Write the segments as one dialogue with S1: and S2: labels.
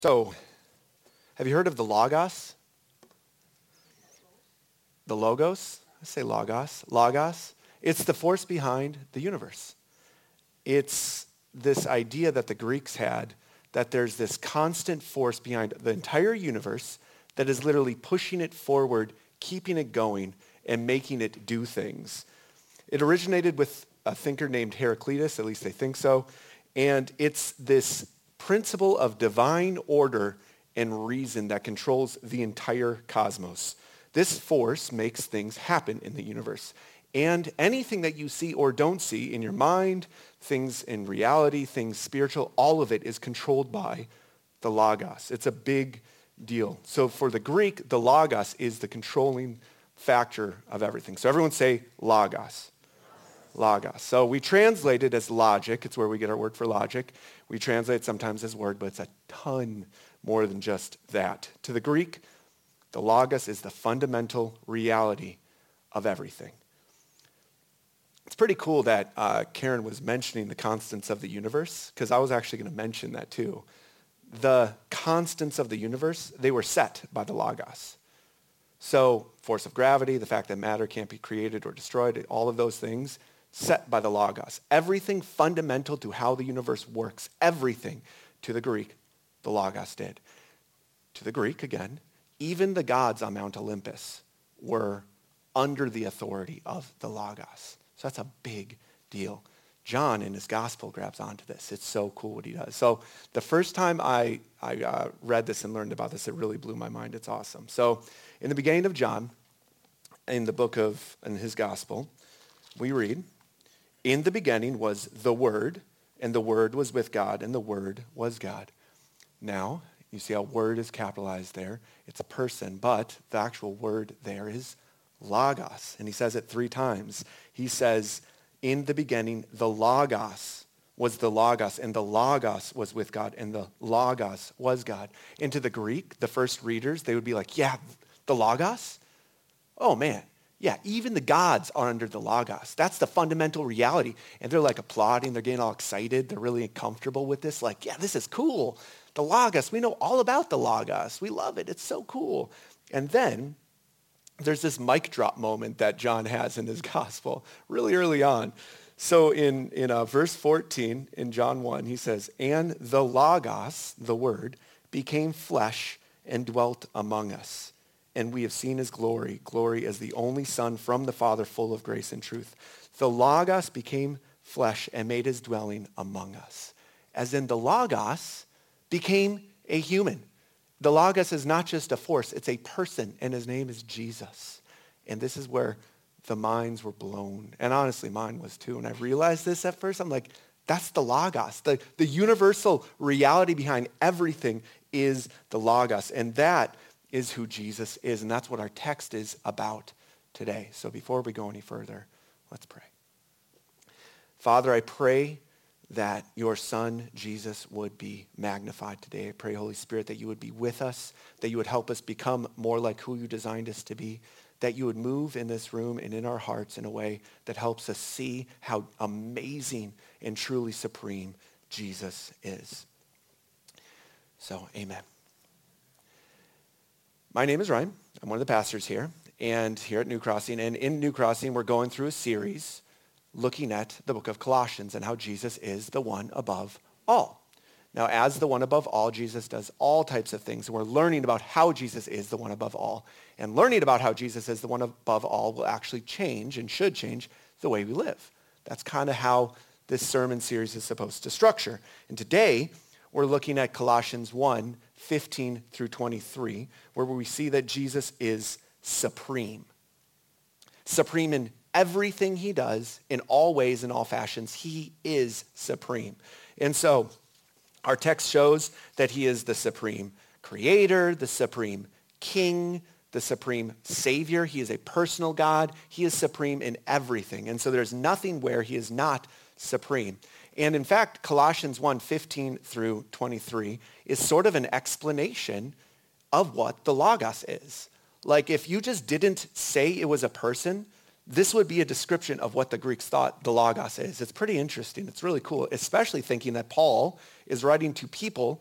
S1: So, have you heard of the Logos? The Logos? I say Logos. Logos. It's the force behind the universe. It's this idea that the Greeks had that there's this constant force behind the entire universe that is literally pushing it forward, keeping it going, and making it do things. It originated with a thinker named Heraclitus, at least they think so, and it's this principle of divine order and reason that controls the entire cosmos. This force makes things happen in the universe. And anything that you see or don't see in your mind, things in reality, things spiritual, all of it is controlled by the Logos. It's a big deal. So for the Greek, the Logos is the controlling factor of everything. So everyone say Logos. Logos. So we translate it as logic. It's where we get our word for logic. We translate it sometimes as word, but it's a ton more than just that. To the Greek, the Logos is the fundamental reality of everything. It's pretty cool that Karen was mentioning the constants of the universe, because I was actually going to mention that too. The constants of the universe, they were set by the Logos. So force of gravity, the fact that matter can't be created or destroyed, all of those things, set by the Logos. Everything fundamental to how the universe works, everything, to the Greek, the Logos did. To the Greek, again, even the gods on Mount Olympus were under the authority of the Logos. So that's a big deal. John in his gospel grabs onto this. It's so cool what he does. So the first time I read this and learned about this, it really blew my mind. It's awesome. So in the beginning of John, in his gospel, we read, "In the beginning was the Word, and the Word was with God, and the Word was God." Now, you see how word is capitalized there. It's a person, but the actual word there is Logos. And he says it 3 times. He says, in the beginning, the Logos was the Logos, and the Logos was with God, and the Logos was God. And to the Greek, the first readers, they would be like, yeah, the Logos? Oh, man. Yeah, even the gods are under the Logos. That's the fundamental reality. And they're like applauding. They're getting all excited. They're really comfortable with this. Like, yeah, this is cool. The Logos, we know all about the Logos. We love it. It's so cool. And then there's this mic drop moment that John has in his gospel really early on. So in verse 14 in John 1, he says, "And the Logos, the Word, became flesh and dwelt among us. And we have seen his glory, glory as the only Son from the Father, full of grace and truth." The Logos became flesh and made his dwelling among us. As in the Logos became a human. The Logos is not just a force, it's a person, and his name is Jesus. And this is where the minds were blown. And honestly, mine was too. And I realized this at first. I'm like, that's the Logos. The universal reality behind everything is the Logos. And that is who Jesus is. And that's what our text is about today. So before we go any further, let's pray. Father, I pray that your Son, Jesus, would be magnified today. I pray, Holy Spirit, that you would be with us, that you would help us become more like who you designed us to be, that you would move in this room and in our hearts in a way that helps us see how amazing and truly supreme Jesus is. So, amen. My name is Ryan. I'm one of the pastors here, and here at New Crossing. And in New Crossing, we're going through a series looking at the book of Colossians and how Jesus is the one above all. Now, as the one above all, Jesus does all types of things. And we're learning about how Jesus is the one above all. And learning about how Jesus is the one above all will actually change and should change the way we live. That's kind of how this sermon series is supposed to structure. And today, we're looking at Colossians 1, 15 through 23, where we see that Jesus is supreme. Supreme in everything he does, in all ways, in all fashions. He is supreme. And so our text shows that he is the supreme creator, the supreme king, the supreme savior. He is a personal God. He is supreme in everything. And so there's nothing where he is not supreme. And in fact, Colossians 1, 15 through 23 is sort of an explanation of what the Logos is. Like if you just didn't say it was a person, this would be a description of what the Greeks thought the Logos is. It's pretty interesting. It's really cool, especially thinking that Paul is writing to people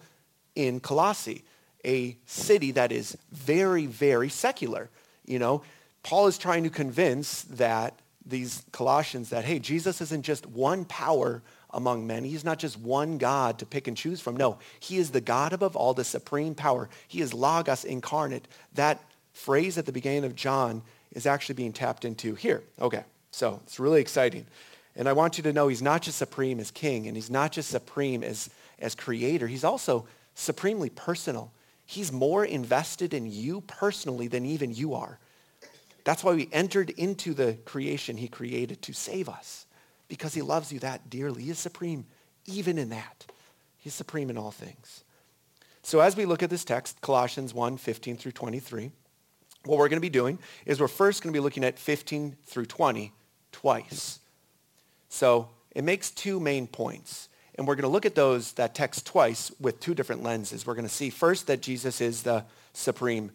S1: in Colossae, a city that is very, very secular. Paul is trying to convince these Colossians that, hey, Jesus isn't just one power among many. He's not just one God to pick and choose from. No, he is the God above all, the supreme power. He is Logos incarnate. That phrase at the beginning of John is actually being tapped into here. Okay, so it's really exciting. And I want you to know he's not just supreme as king, and he's not just supreme as creator. He's also supremely personal. He's more invested in you personally than even you are. That's why we entered into the creation he created to save us, because he loves you that dearly. He is supreme even in that. He's supreme in all things. So as we look at this text, Colossians 1:15 through 23, what we're going to be doing is we're first going to be looking at 15 through 20 twice. So it makes two main points. And we're going to look at that text twice with two different lenses. We're going to see first that Jesus is the supreme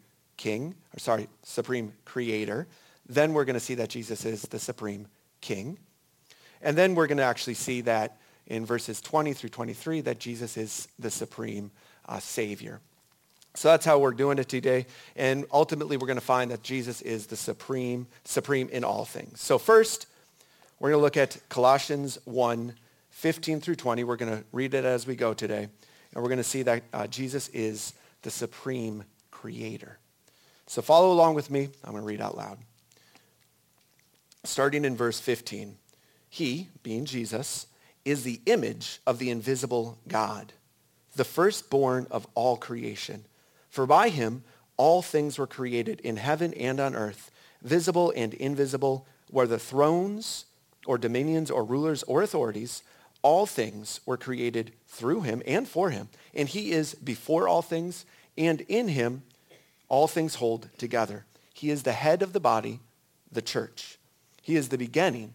S1: supreme creator. Then we're going to see that Jesus is the supreme king. And then we're going to actually see that in verses 20 through 23 that Jesus is the supreme savior. So that's how we're doing it today. And ultimately we're going to find that Jesus is the supreme in all things. So first, we're going to look at Colossians 1:15 through 20. We're going to read it as we go today. And we're going to see that Jesus is the supreme creator. So follow along with me. I'm going to read out loud. Starting in verse 15. He, being Jesus, is the image of the invisible God, the firstborn of all creation. For by him all things were created in heaven and on earth, visible and invisible, whether thrones or dominions or rulers or authorities. All things were created through him and for him. And he is before all things, and in him all things hold together. He is the head of the body, the church. He is the beginning,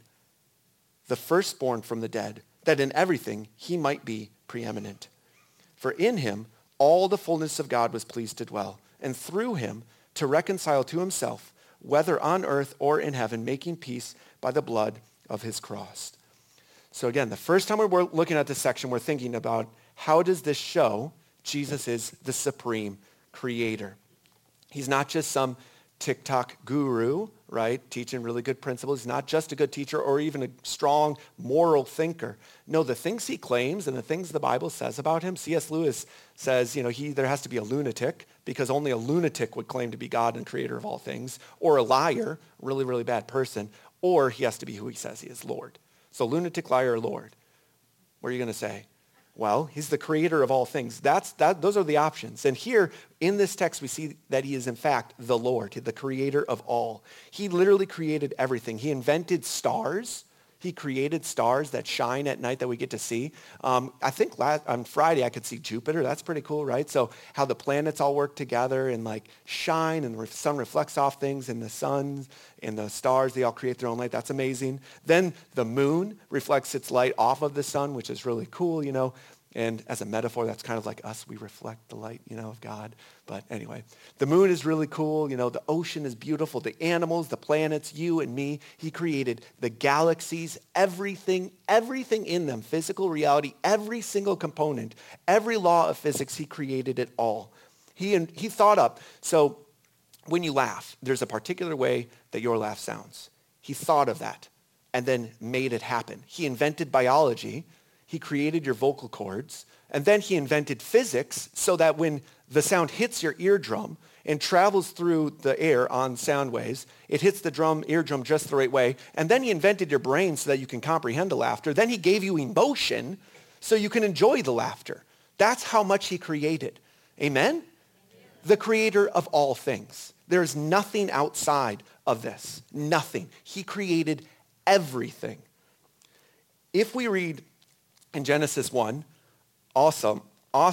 S1: the firstborn from the dead, that in everything he might be preeminent. For in him all the fullness of God was pleased to dwell, and through him to reconcile to himself, whether on earth or in heaven, making peace by the blood of his cross. So again, the first time we're looking at this section, we're thinking about how does this show Jesus is the supreme creator. He's not just some TikTok guru, right, teaching really good principles. He's not just a good teacher or even a strong moral thinker. No, the things he claims and the things the Bible says about him, C.S. Lewis says, he either has to be a lunatic, because only a lunatic would claim to be God and creator of all things, or a liar, really, really bad person, or he has to be who he says he is, Lord. So lunatic, liar, or Lord. What are you going to say? Well, he's the creator of all things. Those are the options. And here in this text, we see that he is in fact the Lord, the creator of all. He literally created everything. He invented stars. He created stars that shine at night that we get to see. I think on Friday I could see Jupiter. That's pretty cool, right? So how the planets all work together and shine, and the sun reflects off things, and the sun and the stars, they all create their own light. That's amazing. Then the moon reflects its light off of the sun, which is really cool, And as a metaphor, that's kind of like us. We reflect the light, of God. But anyway, the moon is really cool. The ocean is beautiful. The animals, the planets, you and me. He created the galaxies, everything in them, physical reality, every single component, every law of physics, he created it all. He thought up. So when you laugh, there's a particular way that your laugh sounds. He thought of that and then made it happen. He invented biology. He created your vocal cords, and then he invented physics so that when the sound hits your eardrum and travels through the air on sound waves, it hits the eardrum just the right way, and then he invented your brain so that you can comprehend the laughter. Then he gave you emotion so you can enjoy the laughter. That's how much he created. Amen? The creator of all things. There's nothing outside of this. Nothing. He created everything. If we read in Genesis 1, awesome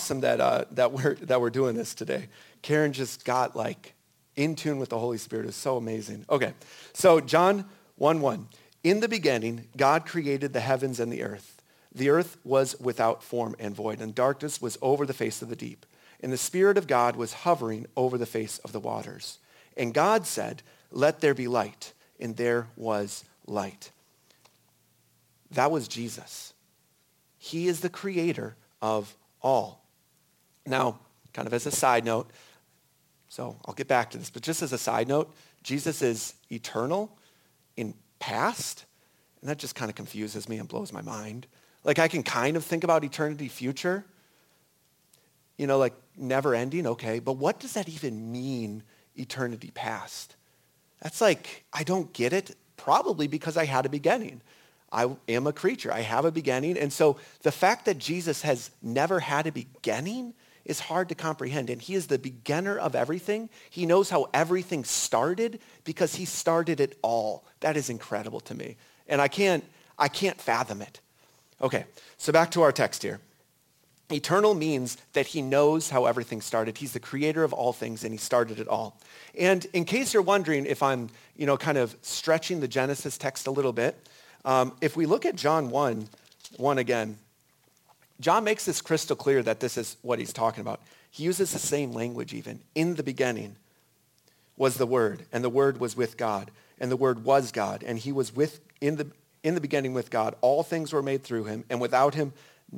S1: that we're doing this today. Karen just got in tune with the Holy Spirit. It's so amazing. Okay, so John 1:1. In the beginning, God created the heavens and the earth. The earth was without form and void, and darkness was over the face of the deep. And the Spirit of God was hovering over the face of the waters. And God said, "Let there be light." And there was light. That was Jesus. He is the creator of all. Now, kind of as a side note, so I'll get back to this, but just as a side note, Jesus is eternal in past, and that just kind of confuses me and blows my mind. Like I can kind of think about eternity future, like never ending, okay, but what does that even mean, eternity past? That's like, I don't get it, probably because I had a beginning. I am a creature, I have a beginning, and so the fact that Jesus has never had a beginning is hard to comprehend, and he is the beginner of everything. He knows how everything started because he started it all. That is incredible to me, and I can't fathom it. Okay, so back to our text here. Eternal means that he knows how everything started. He's the creator of all things, and he started it all. And in case you're wondering if I'm, kind of stretching the Genesis text a little bit, if we look at John 1 again, John makes this crystal clear that this is what he's talking about. He uses the same language even. In the beginning was the Word, and the Word was with God, and the Word was God, and he was in the beginning with God. All things were made through him, and without him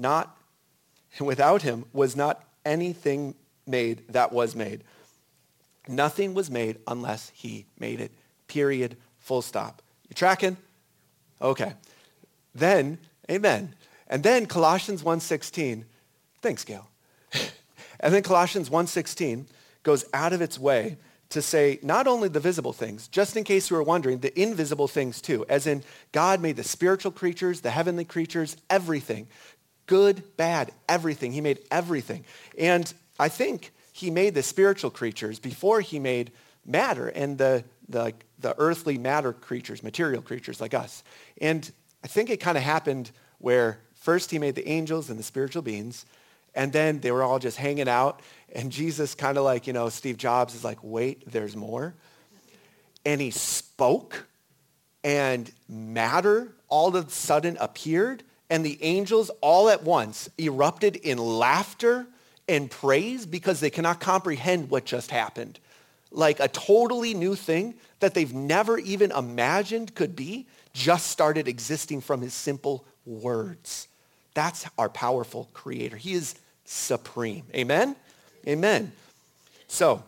S1: was not anything made that was made. Nothing was made unless he made it. Period. Full stop. You tracking? Okay. Then, amen. And then Colossians 1:16, thanks, Gail. And then Colossians 1:16 goes out of its way to say not only the visible things, just in case you were wondering, the invisible things too, as in God made the spiritual creatures, the heavenly creatures, everything. Good, bad, everything. He made everything. And I think he made the spiritual creatures before he made matter and the earthly matter creatures, material creatures like us. And I think it kind of happened where first he made the angels and the spiritual beings, and then they were all just hanging out, and Jesus kind of like, Steve Jobs is like, wait, there's more. And he spoke, and matter all of a sudden appeared, and the angels all at once erupted in laughter and praise because they cannot comprehend what just happened. Like a totally new thing that they've never even imagined could be just started existing from his simple words. That's our powerful creator. He is supreme. Amen? Amen. So,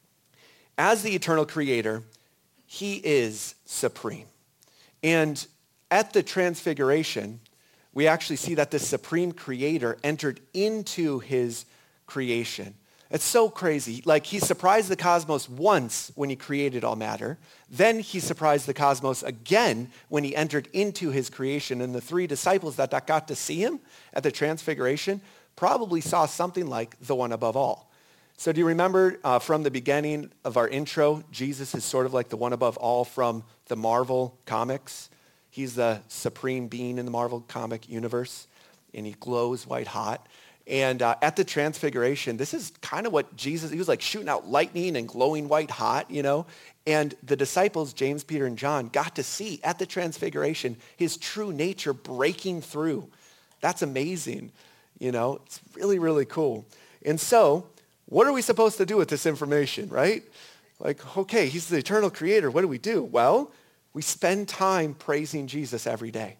S1: as the eternal creator, he is supreme. And at the transfiguration, we actually see that the supreme creator entered into his creation. It's so crazy. Like he surprised the cosmos once when he created all matter. Then he surprised the cosmos again when he entered into his creation. And the three disciples that got to see him at the transfiguration probably saw something like the one above all. So do you remember from the beginning of our intro, Jesus is sort of like the one above all from the Marvel comics. He's the supreme being in the Marvel comic universe, and he glows white hot. And at the transfiguration, this is kind of what Jesus, he was like shooting out lightning and glowing white hot, And the disciples, James, Peter, and John, got to see at the transfiguration his true nature breaking through. That's amazing. It's really, really cool. And so, what are we supposed to do with this information, right? Like, okay, he's the eternal creator. What do? Well, we spend time praising Jesus every day.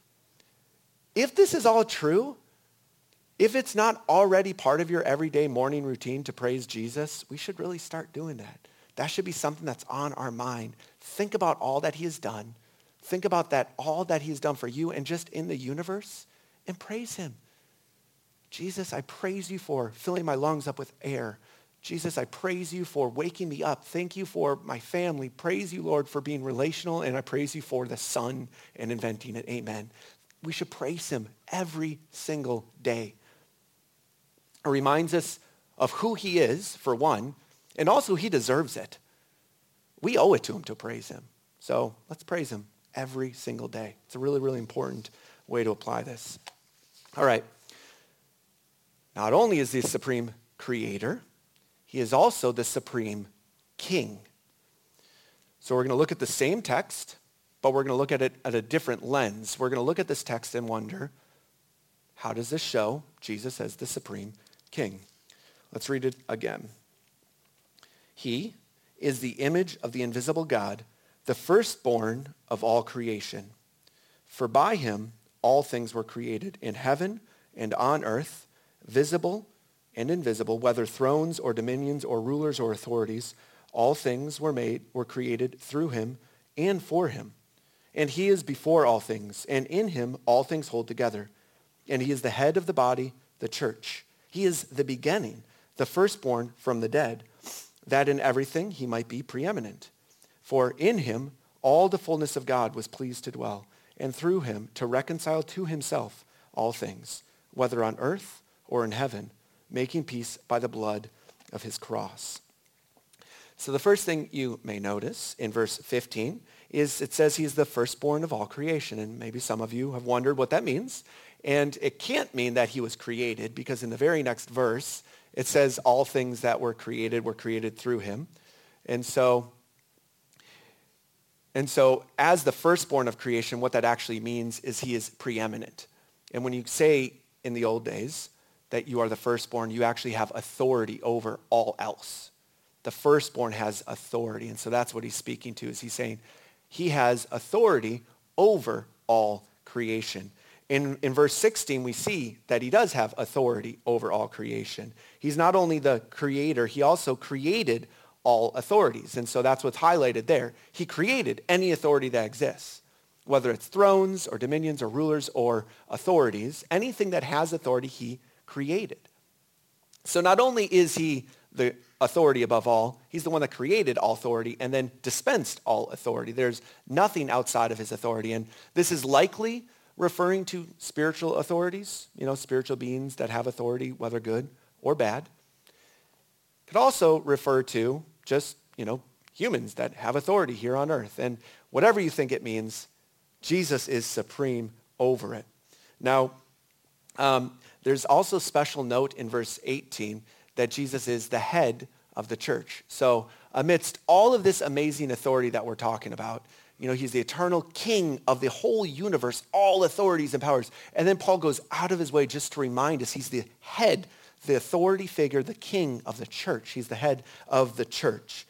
S1: If this is all true, if it's not already part of your everyday morning routine to praise Jesus, we should really start doing that. That should be something that's on our mind. Think about all that he has done. Think about that, all that he's done for you and just in the universe, and praise him. Jesus, I praise you for filling my lungs up with air. Jesus, I praise you for waking me up. Thank you for my family. Praise you, Lord, for being relational, and I praise you for the sun and inventing it. Amen. We should praise him every single day. It reminds us of who he is, for one, and also he deserves it. We owe it to him to praise him. So let's praise him every single day. It's a really, really important way to apply this. All right. Not only is he the supreme creator, he is also the supreme king. So we're going to look at the same text, but we're going to look at it at a different lens. We're going to look at this text and wonder, how does this show Jesus as the supreme king? Let's read it again. He is the image of the invisible God, the firstborn of all creation. For by him all things were created in heaven and on earth, visible and invisible, whether thrones or dominions or rulers or authorities, all things were created through him and for him. And he is before all things, and in him all things hold together. And he is the head of the body, the church. He is the beginning, the firstborn from the dead, that in everything he might be preeminent. For in him all the fullness of God was pleased to dwell, and through him to reconcile to himself all things, whether on earth or in heaven, making peace by the blood of his cross. So the first thing you may notice in verse 15 is it says he is the firstborn of all creation. And maybe some of you have wondered what that means. And it can't mean that he was created, because in the very next verse, it says all things that were created through him. And so as the firstborn of creation, what that actually means is he is preeminent. And when you say in the old days that you are the firstborn, you actually have authority over all else. The firstborn has authority. And so that's what he's speaking to, is he's saying he has authority over all creation. In verse 16, we see that he does have authority over all creation. He's not only the creator, he also created all authorities. And so that's what's highlighted there. He created any authority that exists, whether it's thrones or dominions or rulers or authorities. Anything that has authority, he created. So not only is he the authority above all, he's the one that created all authority and then dispensed all authority. There's nothing outside of his authority. And this is likely referring to spiritual authorities, spiritual beings that have authority, whether good or bad. Could also refer to just, humans that have authority here on earth. And whatever you think it means, Jesus is supreme over it. Now, there's also special note in verse 18 that Jesus is the head of the church. So amidst all of this amazing authority that we're talking about, he's the eternal king of the whole universe, all authorities and powers. And then Paul goes out of his way just to remind us he's the head, the authority figure, the king of the church. He's the head of the church.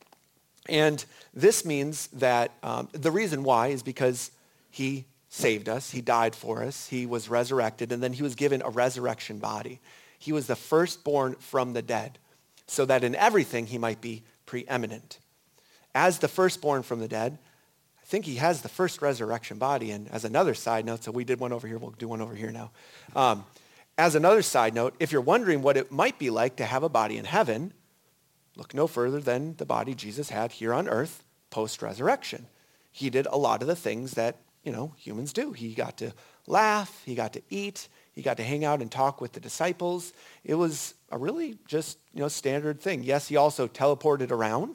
S1: And this means that the reason why is because he saved us. He died for us. He was resurrected, and then he was given a resurrection body. He was the firstborn from the dead, so that in everything he might be preeminent. As the firstborn from the dead, I think he has the first resurrection body. And as another side note, so we did one over here, we'll do one over here now. As another side note, if you're wondering what it might be like to have a body in heaven, look no further than the body Jesus had here on earth post-resurrection. He did a lot of the things that, humans do. He got to laugh, he got to eat, he got to hang out and talk with the disciples. It was a really just, standard thing. Yes, he also teleported around,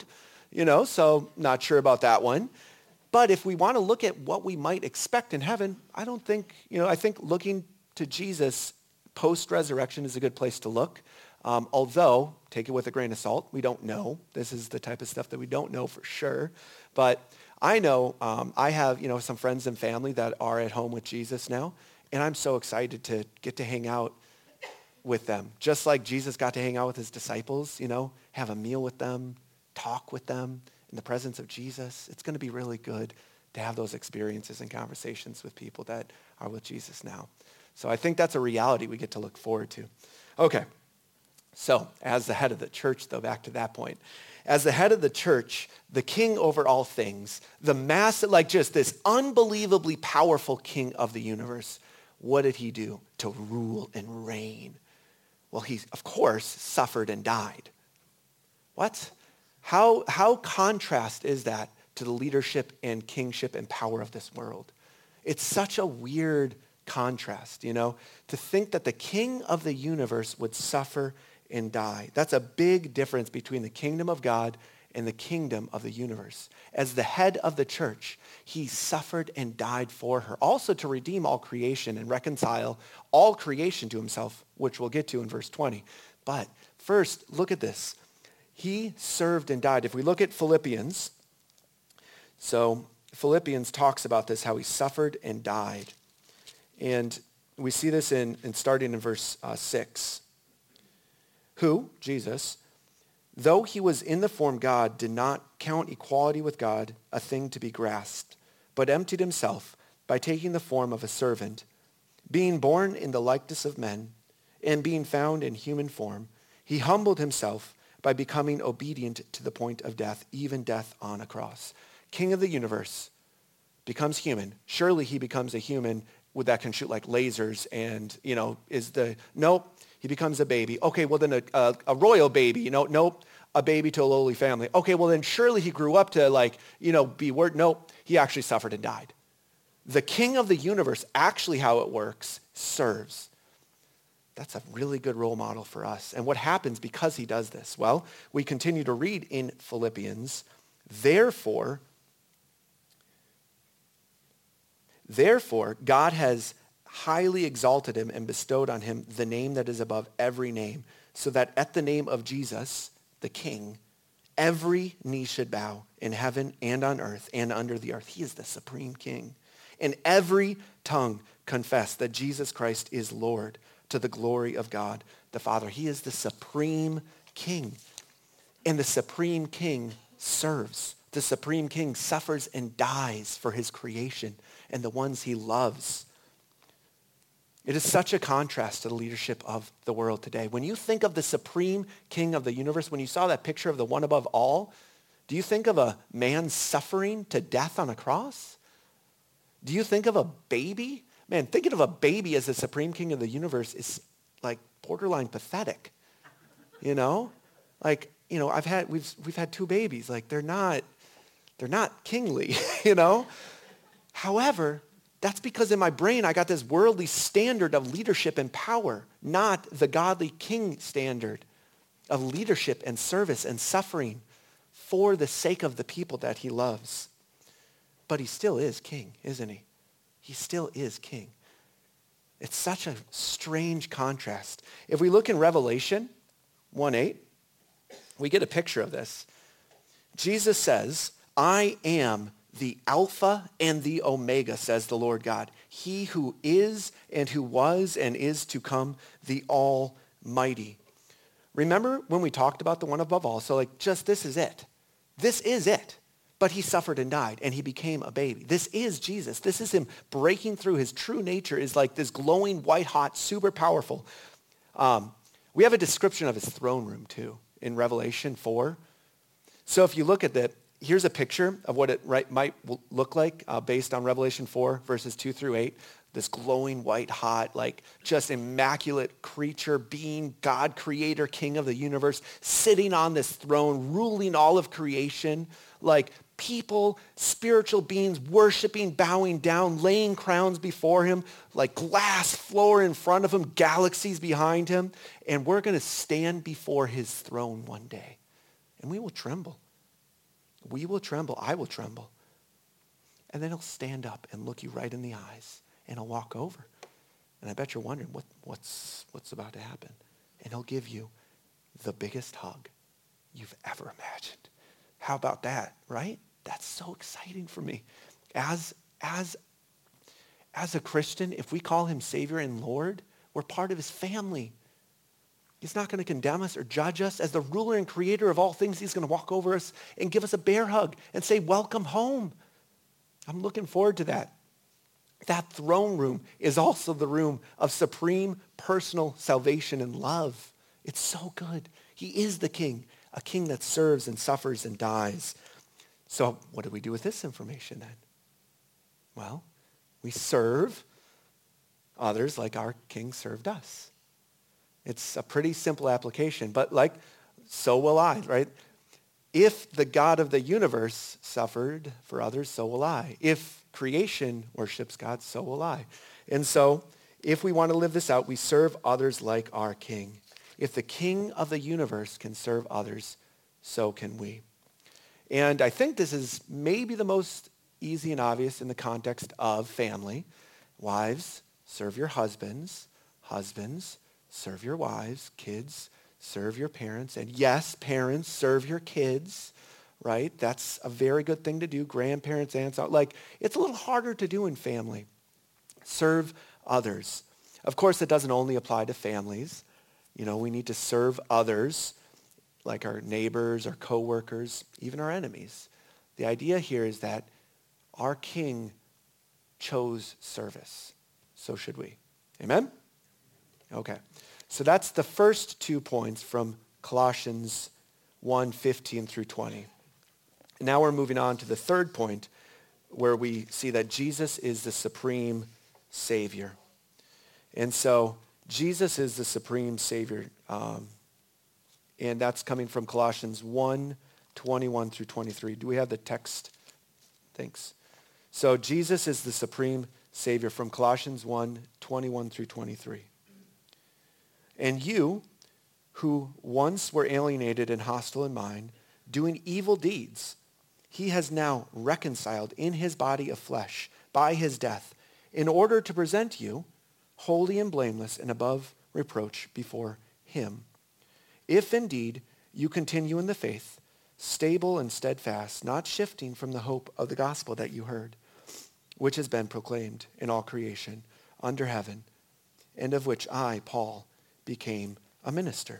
S1: so not sure about that one. But if we want to look at what we might expect in heaven, I think looking to Jesus post-resurrection is a good place to look. Although, take it with a grain of salt, we don't know. This is the type of stuff that we don't know for sure. But I know I have, some friends and family that are at home with Jesus now, and I'm so excited to get to hang out with them. Just like Jesus got to hang out with his disciples, have a meal with them, talk with them in the presence of Jesus. It's going to be really good to have those experiences and conversations with people that are with Jesus now. So I think that's a reality we get to look forward to. Okay, so as the head of the church, though, back to that point. As the head of the church, the king over all things, the massive, just this unbelievably powerful king of the universe, what did he do to rule and reign? Well, he, of course, suffered and died. What? How contrast is that to the leadership and kingship and power of this world? It's such a weird contrast, to think that the king of the universe would suffer and die. That's a big difference between the kingdom of God and the kingdom of the universe. As the head of the church, he suffered and died for her, also to redeem all creation and reconcile all creation to himself, which we'll get to in verse 20. But first, look at this. He served and died. If we look at Philippians, so Philippians talks about this, how he suffered and died. And we see this in starting in verse 6. Who, Jesus, though he was in the form God, did not count equality with God a thing to be grasped, but emptied himself by taking the form of a servant, being born in the likeness of men, and being found in human form, he humbled himself by becoming obedient to the point of death, even death on a cross. King of the universe becomes human. Surely he becomes a human that can shoot like lasers and, nope, he becomes a baby. Okay, well then a royal baby, nope, a baby to a lowly family. Okay, well then surely he grew up to be word. Nope, he actually suffered and died. The king of the universe, actually how it works, serves. That's a really good role model for us. And what happens because he does this? Well, we continue to read in Philippians, Therefore, God has highly exalted him and bestowed on him the name that is above every name, so that at the name of Jesus, the King, every knee should bow in heaven and on earth and under the earth. He is the supreme King. And every tongue confess that Jesus Christ is Lord, to the glory of God the Father. He is the supreme King. And the supreme King serves. The supreme King suffers and dies for his creation and the ones he loves. It is such a contrast to the leadership of the world today. When you think of the supreme King of the universe, when you saw that picture of the one above all, do you think of a man suffering to death on a cross? Do you think of a baby? Man, thinking of a baby as the supreme king of the universe is like borderline pathetic. We've had two babies. Like they're not kingly, However, that's because in my brain I got this worldly standard of leadership and power, not the godly king standard of leadership and service and suffering for the sake of the people that he loves. But he still is king, isn't he? He still is king. It's such a strange contrast. If we look in Revelation 1:8, we get a picture of this. Jesus says, I am the Alpha and the Omega, says the Lord God. He who is and who was and is to come, the Almighty. Remember when we talked about the one above all? So this is it. This is it. But he suffered and died, and he became a baby. This is Jesus. This is him breaking through. His true nature is like this glowing, white-hot, super powerful. We have a description of his throne room, too, in Revelation 4. So if you look at that, here's a picture of what it might look like based on Revelation 4, verses 2 through 8. This glowing, white-hot, just immaculate creature, being God, creator, king of the universe, sitting on this throne, ruling all of creation, people, spiritual beings, worshiping, bowing down, laying crowns before him, glass floor in front of him, galaxies behind him. And we're going to stand before his throne one day. And we will tremble. We will tremble. I will tremble. And then he'll stand up and look you right in the eyes. And he'll walk over. And I bet you're wondering what's about to happen. And he'll give you the biggest hug you've ever imagined. How about that, right? That's so exciting for me. As a Christian, if we call him Savior and Lord, we're part of his family. He's not going to condemn us or judge us. As the ruler and creator of all things, he's going to walk over us and give us a bear hug and say, welcome home. I'm looking forward to that. That throne room is also the room of supreme personal salvation and love. It's so good. He is the king, a king that serves and suffers and dies. So what do we do with this information then? Well, we serve others like our king served us. It's a pretty simple application, but so will I, right? If the God of the universe suffered for others, so will I. If creation worships God, so will I. And so if we want to live this out, we serve others like our king. If the king of the universe can serve others, so can we. And I think this is maybe the most easy and obvious in the context of family. Wives, serve your husbands. Husbands, serve your wives. Kids, serve your parents. And yes, parents, serve your kids, right? That's a very good thing to do. Grandparents, aunts, it's a little harder to do in family. Serve others. Of course, it doesn't only apply to families. We need to serve others, like our neighbors, our coworkers, even our enemies. The idea here is that our king chose service. So should we. Amen? Okay. So that's the first 2 points from Colossians 1:15 through 20. Now we're moving on to the third point, where we see that Jesus is the supreme Savior. And so Jesus is the supreme Savior. And that's coming from Colossians 1:21 through 23. Do we have the text? Thanks. So Jesus is the supreme Savior from Colossians 1:21 through 23. And you, who once were alienated and hostile in mind, doing evil deeds, he has now reconciled in his body of flesh by his death, in order to present you holy and blameless and above reproach before him. If indeed you continue in the faith, stable and steadfast, not shifting from the hope of the gospel that you heard, which has been proclaimed in all creation under heaven, and of which I, Paul, became a minister.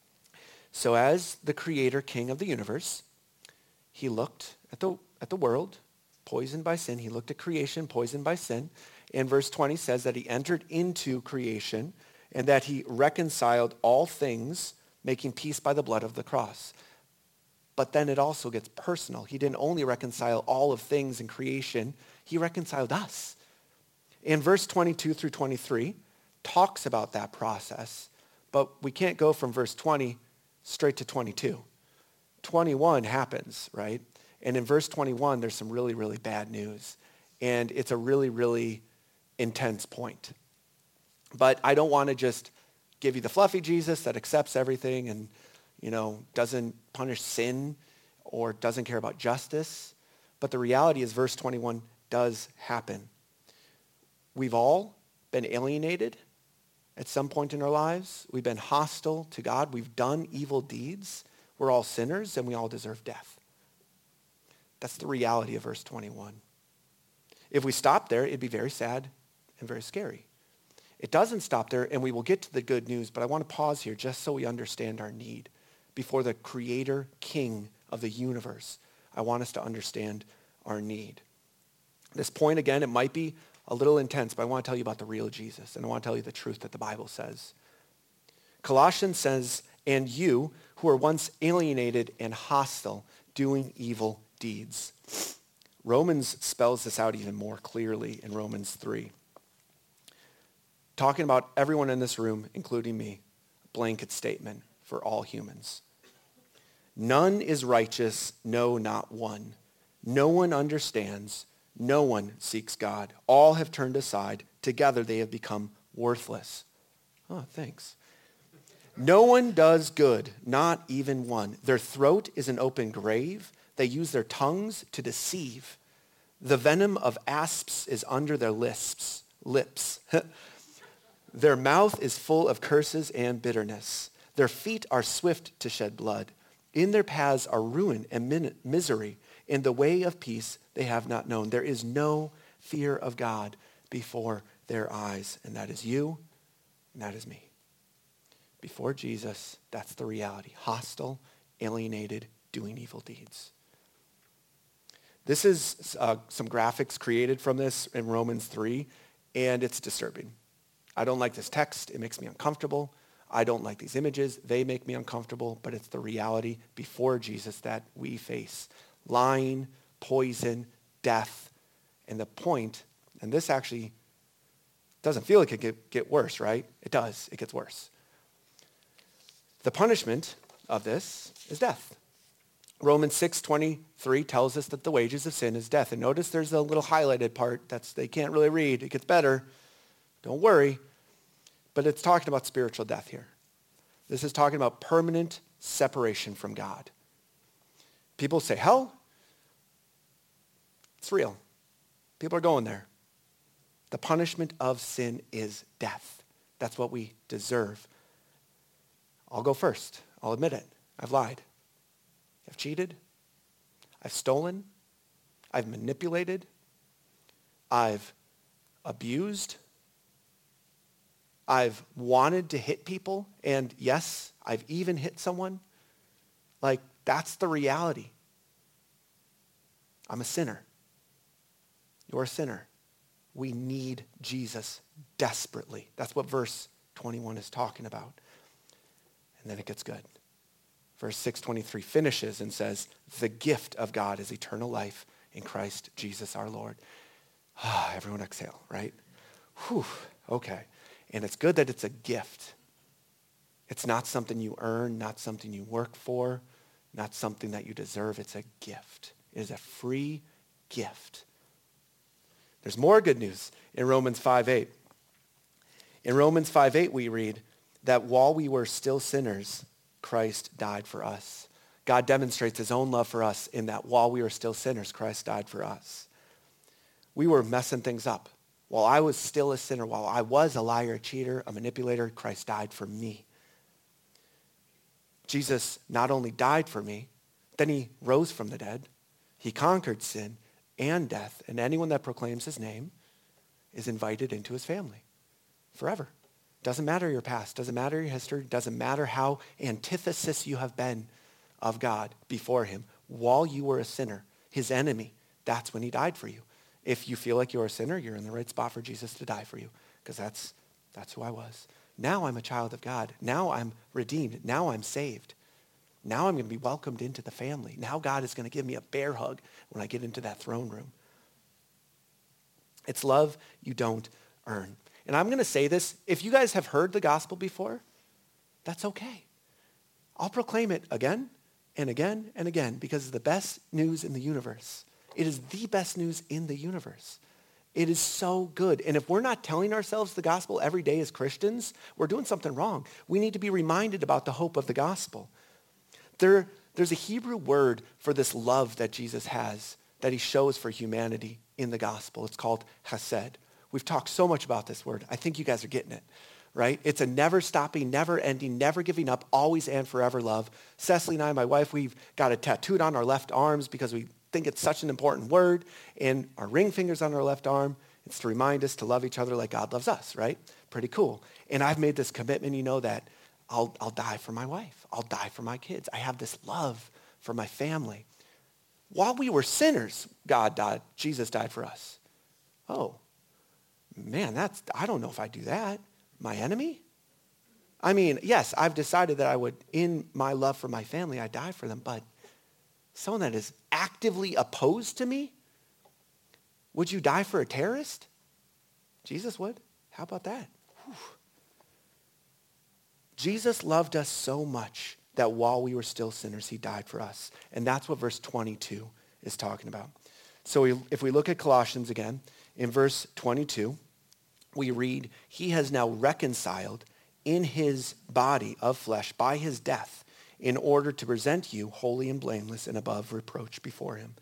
S1: So as the creator king of the universe, he looked at the world, poisoned by sin. He looked at creation, poisoned by sin. And verse 20 says that he entered into creation and that he reconciled all things, making peace by the blood of the cross. But then it also gets personal. He didn't only reconcile all of things in creation, he reconciled us. And verse 22 through 23 talks about that process, but we can't go from verse 20 straight to 22. 21 happens, right? And in verse 21, there's some really, really bad news. And it's a really, really intense point. But I don't want to just give you the fluffy Jesus that accepts everything and, doesn't punish sin or doesn't care about justice. But the reality is verse 21 does happen. We've all been alienated at some point in our lives. We've been hostile to God. We've done evil deeds. We're all sinners and we all deserve death. That's the reality of verse 21. If we stop there, it'd be very sad and very scary. It doesn't stop there, and we will get to the good news, but I want to pause here just so we understand our need. Before the creator king of the universe, I want us to understand our need. This point, again, it might be a little intense, but I want to tell you about the real Jesus, and I want to tell you the truth that the Bible says. Colossians says, and you who were once alienated and hostile, doing evil deeds. Romans spells this out even more clearly in Romans 3. Talking about everyone in this room, including me, blanket statement for all humans. None is righteous, no, not one. No one understands, no one seeks God. All have turned aside. Together they have become worthless. Oh, thanks. No one does good, not even one. Their throat is an open grave. They use their tongues to deceive. The venom of asps is under their lips. Their mouth is full of curses and bitterness. Their feet are swift to shed blood. In their paths are ruin and misery. In the way of peace they have not known. There is no fear of God before their eyes. And that is you, and that is me. Before Jesus, that's the reality. Hostile, alienated, doing evil deeds. This is some graphics created from this in Romans 3, and it's disturbing. I don't like this text. It makes me uncomfortable. I don't like these images. They make me uncomfortable, but it's the reality before Jesus that we face. Lying, poison, death, and the point, and this actually doesn't feel like it could get worse, right? It does. It gets worse. The punishment of this is death. Romans 6:23 tells us that the wages of sin is death. And notice there's a little highlighted part they can't really read. It gets better. Don't worry. But it's talking about spiritual death here. This is talking about permanent separation from God. People say, hell? It's real. People are going there. The punishment of sin is death. That's what we deserve. I'll go first. I'll admit it. I've lied. I've cheated. I've stolen. I've manipulated. I've abused. I've wanted to hit people. And yes, I've even hit someone. That's the reality. I'm a sinner. You're a sinner. We need Jesus desperately. That's what verse 21 is talking about. And then it gets good. Verse 6:23 finishes and says, the gift of God is eternal life in Christ Jesus our Lord. Everyone exhale, right? Whew, okay. And it's good that it's a gift. It's not something you earn, not something you work for, not something that you deserve. It's a gift. It is a free gift. There's more good news in Romans 5:8. In Romans 5:8 we read that while we were still sinners, Christ died for us. God demonstrates his own love for us in that while we were still sinners, Christ died for us. We were messing things up. While I was still a sinner, while I was a liar, a cheater, a manipulator, Christ died for me. Jesus not only died for me, then he rose from the dead. He conquered sin and death, and anyone that proclaims his name is invited into his family forever. Doesn't matter your past, doesn't matter your history, doesn't matter how antithesis you have been of God before him. While you were a sinner, his enemy, that's when he died for you. If you feel like you're a sinner, you're in the right spot for Jesus to die for you, because that's who I was. Now I'm a child of God. Now I'm redeemed. Now I'm saved. Now I'm going to be welcomed into the family. Now God is going to give me a bear hug when I get into that throne room. It's love you don't earn. And I'm going to say this, if you guys have heard the gospel before, that's okay. I'll proclaim it again and again and again because it's the best news in the universe. It is the best news in the universe. It is so good. And if we're not telling ourselves the gospel every day as Christians, we're doing something wrong. We need to be reminded about the hope of the gospel. There's a Hebrew word for this love that Jesus has, that he shows for humanity in the gospel. It's called hesed. We've talked so much about this word. I think you guys are getting it, right? It's a never-stopping, never-ending, never giving up, always and forever love. Cecily and I, my wife, we've got it tattooed on our left arms because we think it's such an important word, and our ring fingers on our left arm. It's to remind us to love each other like God loves us, right? Pretty cool. And I've made this commitment, that I'll die for my wife. I'll die for my kids. I have this love for my family. While we were sinners, God died. Jesus died for us. Oh, man, I don't know if I do that. My enemy? Yes, I've decided that I would, in my love for my family, I die for them, but someone that is actively opposed to me? Would you die for a terrorist? Jesus would. How about that? Whew. Jesus loved us so much that while we were still sinners, he died for us. And that's what verse 22 is talking about. So if we look at Colossians again, in verse 22, we read, he has now reconciled in his body of flesh by his death in order to present you holy and blameless and above reproach before him.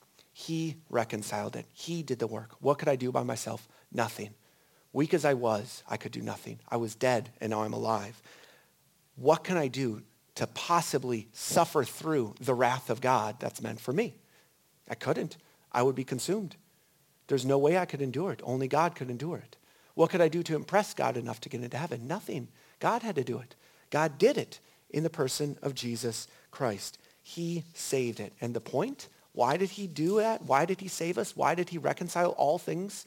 S1: He reconciled it. He did the work. What could I do by myself? Nothing. Weak as I was, I could do nothing. I was dead and now I'm alive. What can I do to possibly suffer through the wrath of God that's meant for me? I couldn't. I would be consumed. There's no way I could endure it. Only God could endure it. What could I do to impress God enough to get into heaven? Nothing. God had to do it. God did it in the person of Jesus Christ. He saved it. And the point, why did he do that? Why did he save us? Why did he reconcile all things?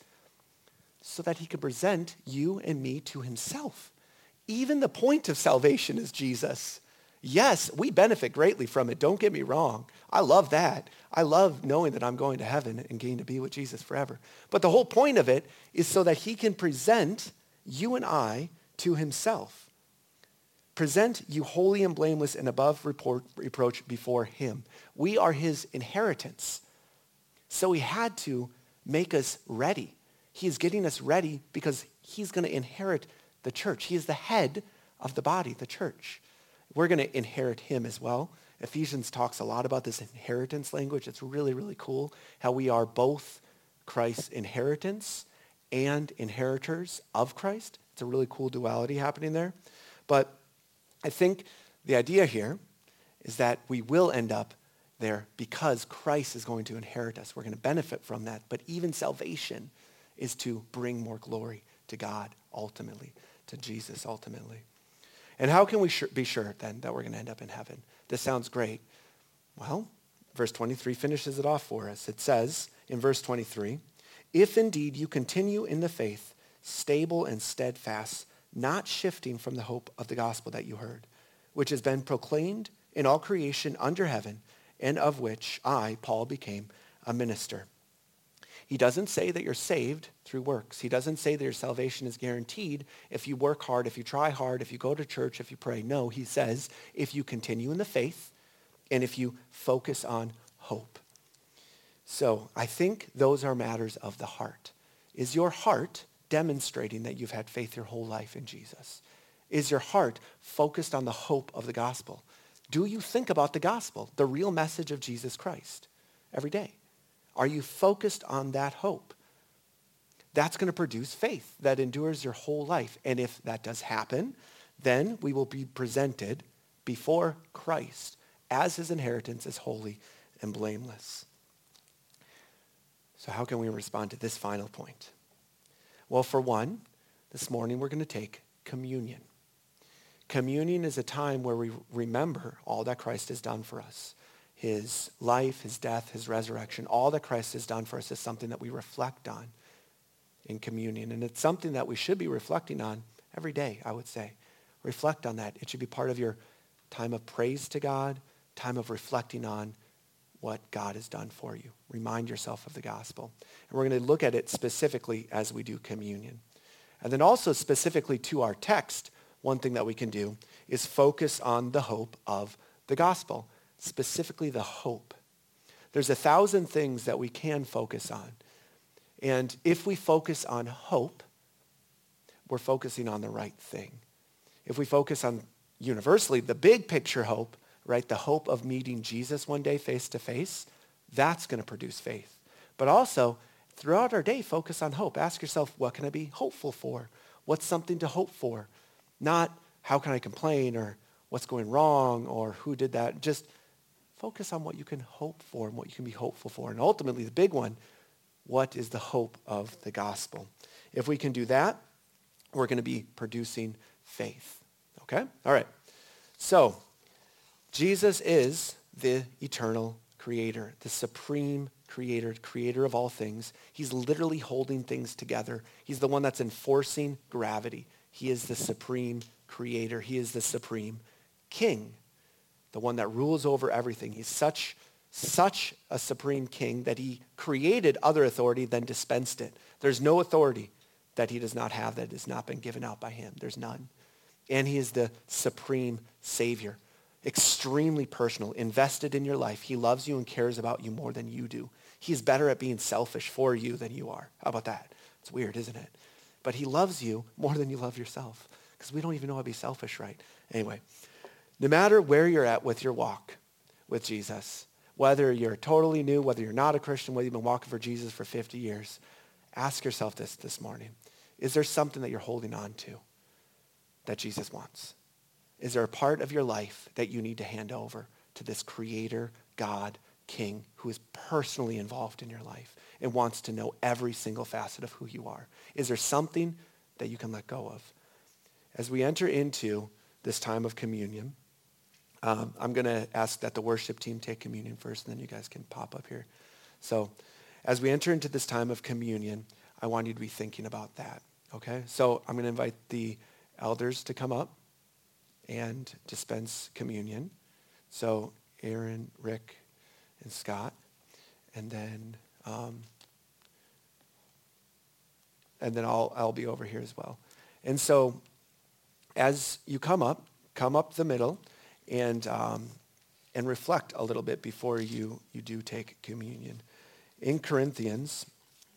S1: So that he could present you and me to himself. Even the point of salvation is Jesus. Yes, we benefit greatly from it. Don't get me wrong. I love that. I love knowing that I'm going to heaven and getting to be with Jesus forever. But the whole point of it is so that he can present you and I to himself. Present you holy and blameless and above reproach before him. We are his inheritance. So he had to make us ready. He is getting us ready because he's going to inherit the church. He is the head of the body, the church. We're going to inherit him as well. Ephesians talks a lot about this inheritance language. It's really, really cool how we are both Christ's inheritance and inheritors of Christ. It's a really cool duality happening there. But I think the idea here is that we will end up there because Christ is going to inherit us. We're going to benefit from that. But even salvation is to bring more glory to God ultimately, to Jesus ultimately. And how can we be sure then that we're going to end up in heaven? This sounds great. Well, verse 23 finishes it off for us. It says in verse 23, if indeed you continue in the faith, stable and steadfast, not shifting from the hope of the gospel that you heard, which has been proclaimed in all creation under heaven, and of which I, Paul, became a minister. He doesn't say that you're saved through works. He doesn't say that your salvation is guaranteed if you work hard, if you try hard, if you go to church, if you pray. No, he says if you continue in the faith and if you focus on hope. So I think those are matters of the heart. Is your heart demonstrating that you've had faith your whole life in Jesus? Is your heart focused on the hope of the gospel? Do you think about the gospel, the real message of Jesus Christ, every day? Are you focused on that hope? That's going to produce faith that endures your whole life. And if that does happen, then we will be presented before Christ as his inheritance as holy and blameless. So how can we respond to this final point? Well, for one, this morning we're going to take communion. Communion is a time where we remember all that Christ has done for us. His life, his death, his resurrection, all that Christ has done for us is something that we reflect on in communion. And it's something that we should be reflecting on every day, I would say. Reflect on that. It should be part of your time of praise to God, time of reflecting on what God has done for you. Remind yourself of the gospel. And we're going to look at it specifically as we do communion. And then also specifically to our text, one thing that we can do is focus on the hope of the gospel. Specifically the hope. There's 1,000 things that we can focus on. And if we focus on hope, we're focusing on the right thing. If we focus on universally the big picture hope, right, the hope of meeting Jesus one day face to face, that's going to produce faith. But also, throughout our day, focus on hope. Ask yourself, what can I be hopeful for? What's something to hope for? Not how can I complain or what's going wrong or who did that. Just focus on what you can hope for and what you can be hopeful for. And ultimately, the big one, what is the hope of the gospel? If we can do that, we're going to be producing faith. Okay? All right. So, Jesus is the eternal creator, the supreme creator, creator of all things. He's literally holding things together. He's the one that's enforcing gravity. He is the supreme creator. He is the supreme king. The one that rules over everything. He's such a supreme king that he created other authority, then dispensed it. There's no authority that he does not have that has not been given out by him. There's none. And he is the supreme savior. Extremely personal, invested in your life. He loves you and cares about you more than you do. He's better at being selfish for you than you are. How about that? It's weird, isn't it? But he loves you more than you love yourself because we don't even know how to be selfish, right? Anyway. No matter where you're at with your walk with Jesus, whether you're totally new, whether you're not a Christian, whether you've been walking for Jesus for 50 years, ask yourself this morning. Is there something that you're holding on to that Jesus wants? Is there a part of your life that you need to hand over to this creator, God, king, who is personally involved in your life and wants to know every single facet of who you are? Is there something that you can let go of? As we enter into this time of communion, I'm going to ask that the worship team take communion first, and then you guys can pop up here. So as we enter into this time of communion, I want you to be thinking about that, okay? So I'm going to invite the elders to come up and dispense communion. So Aaron, Rick, and Scott, and then I'll be over here as well. And so as you come up the middle, and reflect a little bit before you do take communion. In Corinthians,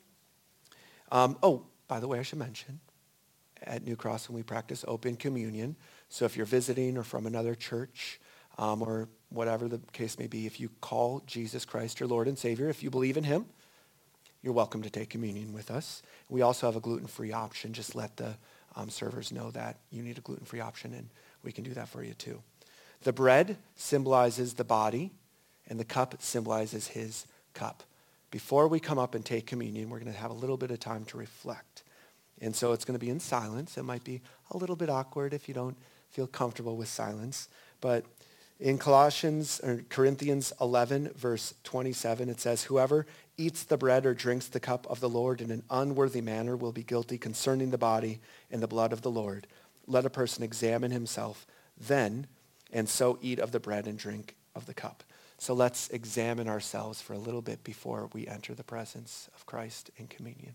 S1: by the way, I should mention, at New Cross when we practice open communion, so if you're visiting or from another church or whatever the case may be, if you call Jesus Christ your Lord and Savior, if you believe in him, you're welcome to take communion with us. We also have a gluten-free option. Just let the servers know that you need a gluten-free option, and we can do that for you too. The bread symbolizes the body, and the cup symbolizes his cup. Before we come up and take communion, we're going to have a little bit of time to reflect. And so it's going to be in silence. It might be a little bit awkward if you don't feel comfortable with silence. But in Corinthians 11, verse 27, it says, "Whoever eats the bread or drinks the cup of the Lord in an unworthy manner will be guilty concerning the body and the blood of the Lord. let a person examine himself then, and so eat of the bread and drink of the cup. So let's examine ourselves for a little bit before we enter the presence of Christ in communion.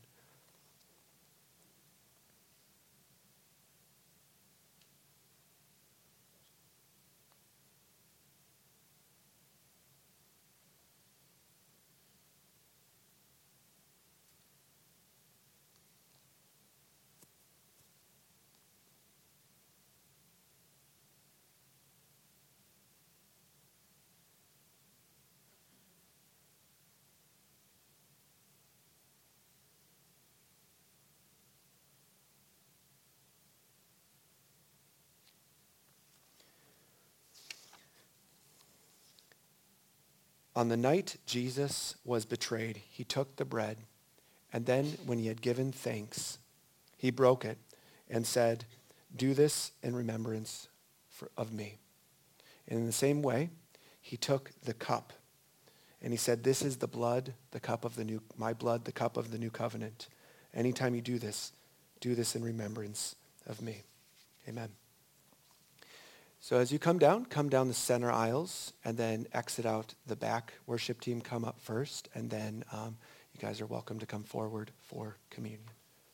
S1: On the night Jesus was betrayed, he took the bread, and then when he had given thanks, he broke it and said, "Do this in remembrance of me." And in the same way, he took the cup, and he said, "This is the blood, my blood, the cup of the new covenant. Anytime you do this in remembrance of me." Amen. So as you come down the center aisles, and then exit out the back. Worship team, come up first, and then you guys are welcome to come forward for communion.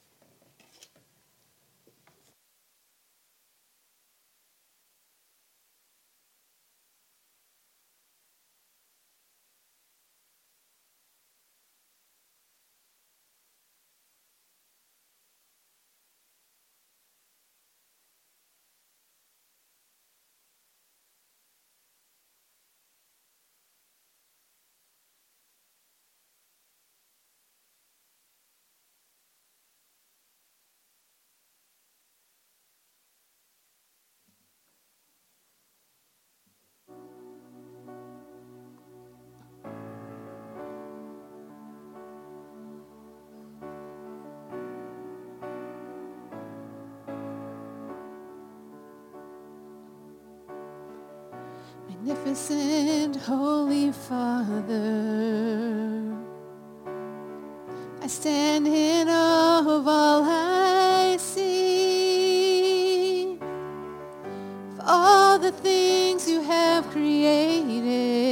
S2: Magnificent Holy Father, I stand in awe of all I see, of all the things you have created,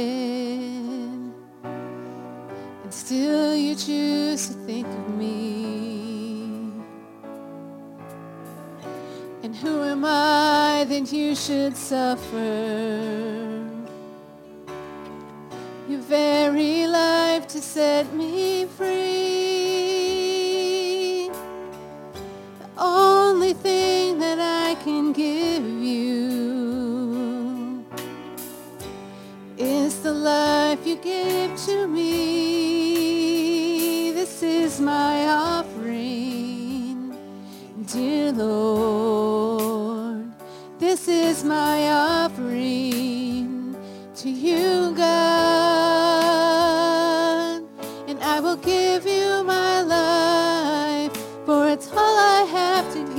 S2: and still you choose to think of me. And who am I that you should suffer your very life to set me free? The only thing that I can give you is the life you gave to me. This is my offering, dear Lord. This is my offering to you, God. And I will give you my life, for it's all I have to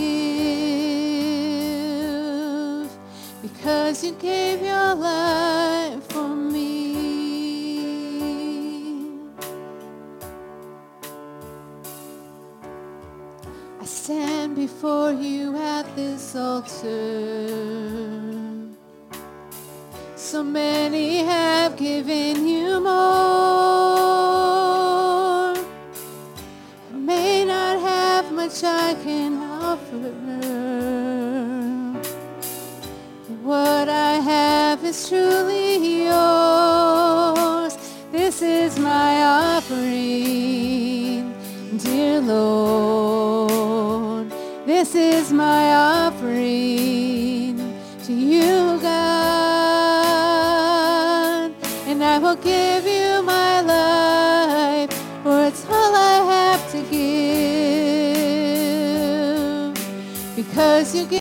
S2: give, because you gave your life for me. I stand before you at this altar. So many have given you more. I may not have much I can offer, but what I have is truly yours. This is my offering, dear Lord. This is my offering to you, God. And I will give you my life, for it's all I have to give, because you gave